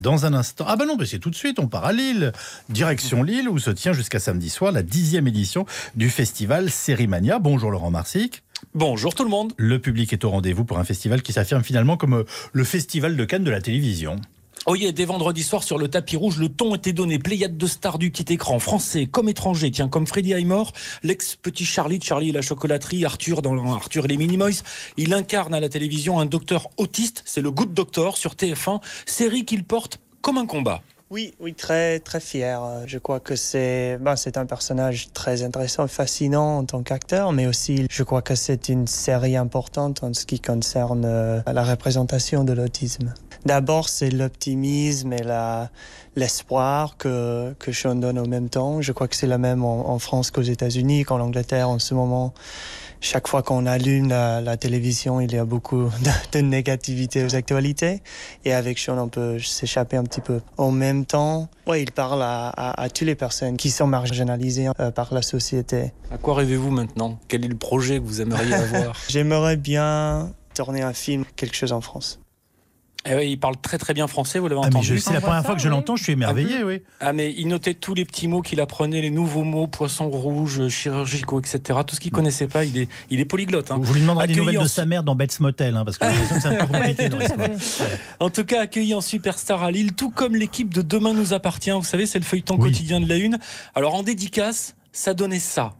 Dans un instant. Ah bah non, c'est tout de suite, on part à Lille. Direction Lille, où se tient jusqu'à samedi soir la 10e édition du festival Sérimania. Bonjour Laurent Marsic. Bonjour tout le monde. Le public est au rendez-vous pour un festival qui s'affirme finalement comme le festival de Cannes de la télévision. Oui, dès vendredi soir sur le tapis rouge, le ton était donné. Pléiade de stars du petit écran, français comme étrangers. Tiens, comme Freddie Highmore, l'ex-petit Charlie de Charlie et la chocolaterie, Arthur dans Arthur et les Minimoys. Il incarne à la télévision un docteur autiste, c'est le Good Doctor sur TF1, série qu'il porte comme un combat. Oui, très très fier. Je crois que c'est un personnage très intéressant et fascinant en tant qu'acteur, mais aussi je crois que c'est une série importante en ce qui concerne la représentation de l'autisme. D'abord, c'est l'optimisme et l'espoir que Sean donne en même temps. Je crois que c'est la même en France qu'aux États-Unis, qu'en Angleterre en ce moment. Chaque fois qu'on allume la télévision, il y a beaucoup de négativité aux actualités. Et avec Sean, on peut s'échapper un petit peu. En même temps, il parle à toutes les personnes qui sont marginalisées par la société. À quoi rêvez-vous maintenant ? Quel est le projet que vous aimeriez avoir ? J'aimerais bien tourner un film, quelque chose en France. Eh oui, il parle très très bien français, vous l'avez entendu. C'est la première fois que je l'entends, je suis émerveillé, oui. Ah mais il notait tous les petits mots qu'il apprenait, les nouveaux mots, poissons rouges, chirurgicaux, etc. Tout ce qu'il connaissait pas, il est polyglotte. Vous lui demanderez des nouvelles de sa mère dans Bates Motel, parce que j'ai l'impression que c'est un peu compliqué dans l'histoire. En tout cas, accueilli en superstar à Lille, tout comme l'équipe de Demain nous appartient. Vous savez, c'est le feuilleton quotidien de la Une. Alors en dédicace, ça donnait ça.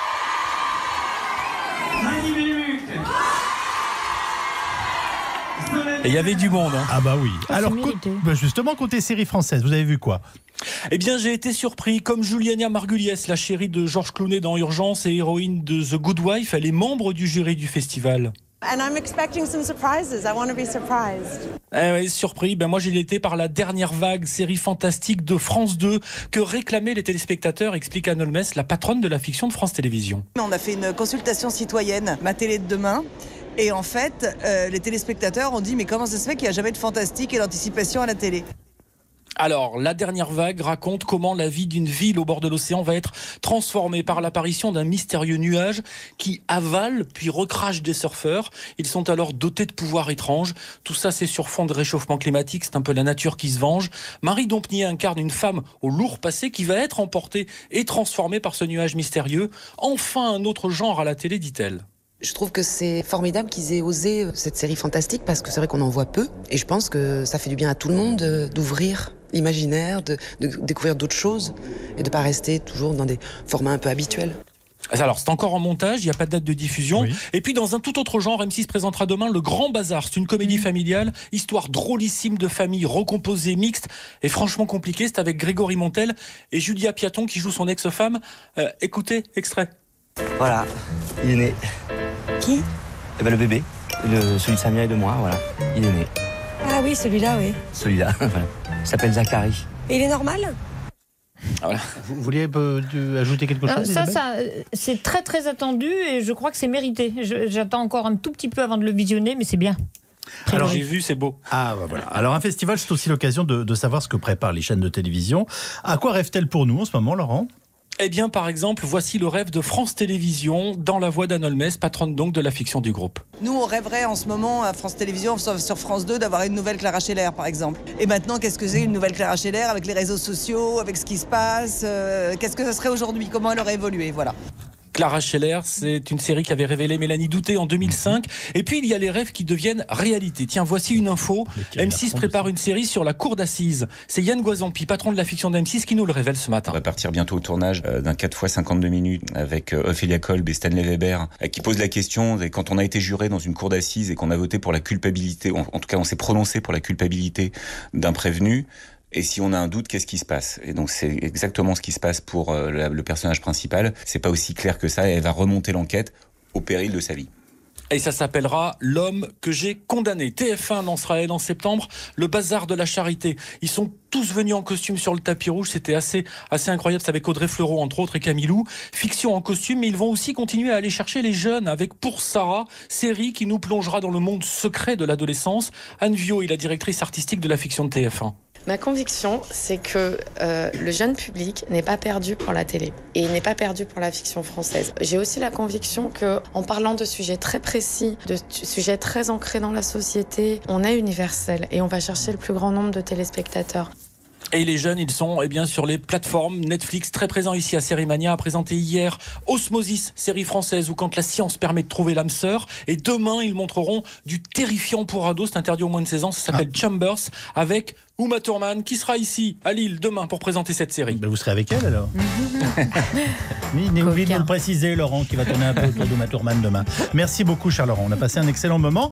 Et il y avait du monde. Ah bah oui. Alors justement, côté série française, vous avez vu quoi ? Eh bien, j'ai été surpris. Comme Juliana Margulies, la chérie de Georges Clooney dans Urgence et héroïne de The Good Wife, elle est membre du jury du festival. And I'm expecting some surprises. I want to be surprised. Oui, surpris. Moi, j'ai été par la dernière vague série fantastique de France 2 que réclamaient les téléspectateurs, explique Anne Olmes, la patronne de la fiction de France Télévisions. On a fait une consultation citoyenne, Ma télé de demain. Et en fait, les téléspectateurs ont dit « Mais comment ça se fait qu'il n'y a jamais de fantastique et d'anticipation à la télé ?» Alors, la dernière vague raconte comment la vie d'une ville au bord de l'océan va être transformée par l'apparition d'un mystérieux nuage qui avale puis recrache des surfeurs. Ils sont alors dotés de pouvoirs étranges. Tout ça, c'est sur fond de réchauffement climatique. C'est un peu la nature qui se venge. Marie Dompnier incarne une femme au lourd passé qui va être emportée et transformée par ce nuage mystérieux. Enfin, un autre genre à la télé, dit-elle. Je trouve que c'est formidable qu'ils aient osé cette série fantastique parce que c'est vrai qu'on en voit peu et je pense que ça fait du bien à tout le monde d'ouvrir l'imaginaire, de découvrir d'autres choses et de ne pas rester toujours dans des formats un peu habituels. Alors, c'est encore en montage, il n'y a pas de date de diffusion. Oui. Et puis, dans un tout autre genre, M6 présentera demain Le Grand Bazar. C'est une comédie familiale, histoire drôlissime de famille recomposée, mixte et franchement compliquée. C'est avec Grégory Montel et Julia Piaton qui joue son ex-femme. Écoutez, extrait. Voilà, il est né. Qui ? Eh ben, le bébé, celui de Samia et de moi, voilà, il est né. Ah oui, celui-là, oui. Celui-là, voilà. Il s'appelle Zachary. Et il est normal ? Voilà. Vous vouliez ajouter quelque chose ? Ça, c'est très très attendu et je crois que c'est mérité. J'attends encore un tout petit peu avant de le visionner, mais c'est bien. Alors j'ai vu, c'est beau. Ah bah voilà. Alors un festival, c'est aussi l'occasion de savoir ce que préparent les chaînes de télévision. À quoi rêvent-elles pour nous en ce moment, Laurent ? Eh bien, par exemple, voici le rêve de France Télévisions, dans la voix d'Anne Olmes, patronne donc de la fiction du groupe. Nous, on rêverait en ce moment à France Télévisions, sur France 2, d'avoir une nouvelle Clara Scheller, par exemple. Et maintenant, qu'est-ce que c'est une nouvelle Clara Scheller avec les réseaux sociaux, avec ce qui se passe qu'est-ce que ça serait aujourd'hui ? Comment elle aurait évolué ? Voilà. Clara Scheller, c'est une série qui avait révélé Mélanie Douté en 2005. Et puis, il y a les rêves qui deviennent réalité. Tiens, voici une info. M6 prépare une série sur la cour d'assises. C'est Yann Goisampi, patron de la fiction d'M6, qui nous le révèle ce matin. On va partir bientôt au tournage d'un 4x52 minutes avec Ophélia Kolb et Stanley Weber, qui pose la question, quand on a été juré dans une cour d'assises et qu'on a voté pour la culpabilité, en tout cas on s'est prononcé pour la culpabilité d'un prévenu, et si on a un doute, qu'est-ce qui se passe ? Et donc c'est exactement ce qui se passe pour le personnage principal. C'est pas aussi clair que ça, et elle va remonter l'enquête au péril de sa vie. Et ça s'appellera L'homme que j'ai condamné. TF1 lancera elle en septembre le bazar de la charité. Ils sont tous venus en costume sur le tapis rouge. C'était assez incroyable. C'est avec Audrey Fleurot entre autres et Camilou. Fiction en costume, mais ils vont aussi continuer à aller chercher les jeunes avec Pour Sarah, série qui nous plongera dans le monde secret de l'adolescence. Anne Viau est la directrice artistique de la fiction de TF1. Ma conviction, c'est que le jeune public n'est pas perdu pour la télé et il n'est pas perdu pour la fiction française. J'ai aussi la conviction qu'en parlant de sujets très précis, de sujets très ancrés dans la société, on est universel et on va chercher le plus grand nombre de téléspectateurs. Et les jeunes, ils sont sur les plateformes Netflix, très présents ici à Série Mania, a présenté hier Osmosis, série française où quand la science permet de trouver l'âme sœur. Et demain, ils montreront du terrifiant pour ados, c'est interdit au moins de 16 ans, ça s'appelle Chambers, avec Uma Thurman qui sera ici à Lille demain pour présenter cette série. Ben vous serez avec elle alors. Mais il n'est oublié de nous le préciser, Laurent, qui va tourner un peu autour d'Uma Thurman demain. Merci beaucoup, cher Laurent. On a passé un excellent moment.